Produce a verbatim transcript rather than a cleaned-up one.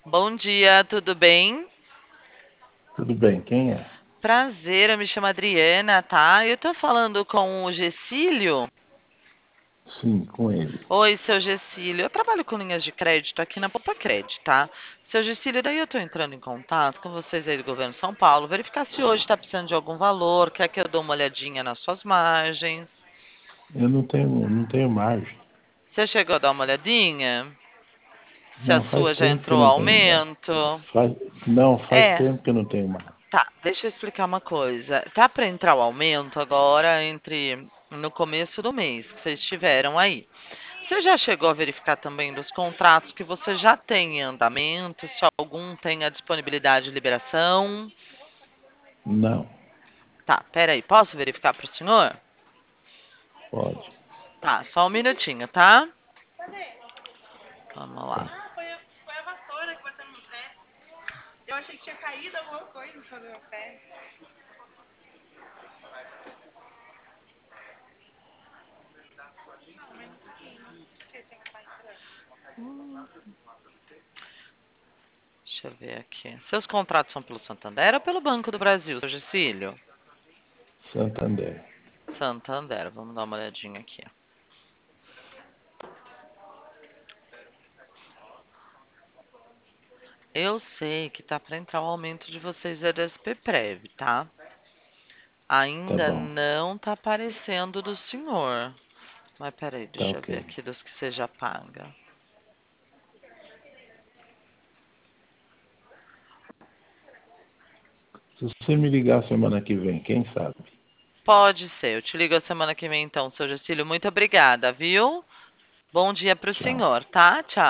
Bom dia, tudo bem? Tudo bem, quem é? Prazer, eu me chamo Adriana, tá? Eu tô falando com o Gessílio. Sim, com ele. Oi, seu Gessílio. Eu trabalho com linhas de crédito aqui na Poupa Crédito, tá? Seu Gessílio, daí eu tô entrando em contato com vocês aí do governo de São Paulo, verificar se hoje tá precisando de algum valor, quer que eu dê uma olhadinha nas suas margens. Eu não tenho, não tenho margem. Você chegou a dar uma olhadinha? Se a Não, faz sua já tempo que eu entrou não tenho margem. aumento? Faz, não, faz É, tempo que eu não tenho margem. tá, deixa eu explicar uma coisa. Tá para entrar o aumento agora entre no começo do mês que vocês tiveram aí. Você já chegou a verificar também dos contratos que você já tem em andamento, se algum tem a disponibilidade de liberação? Não, Tá, peraí, posso verificar para o senhor? pode. Tá, só um minutinho, tá? Vamos lá. Tá. Hum, Deixa eu ver aqui. Seus contratos são pelo Santander ou pelo Banco do Brasil, seu Gicílio? Santander. Santander, vamos dar uma olhadinha aqui. Eu sei que tá para entrar o aumento de vocês da S P Prev, tá? Tá Ainda bom. não tá aparecendo do senhor. Mas peraí, Tá deixa eu ok. ver aqui dos que você já paga. Se você me ligar semana que vem, quem sabe? Pode ser, eu te ligo a semana que vem então, seu Jacílio. Muito obrigada, viu? Bom dia para o Tchau. senhor, tá? Tchau.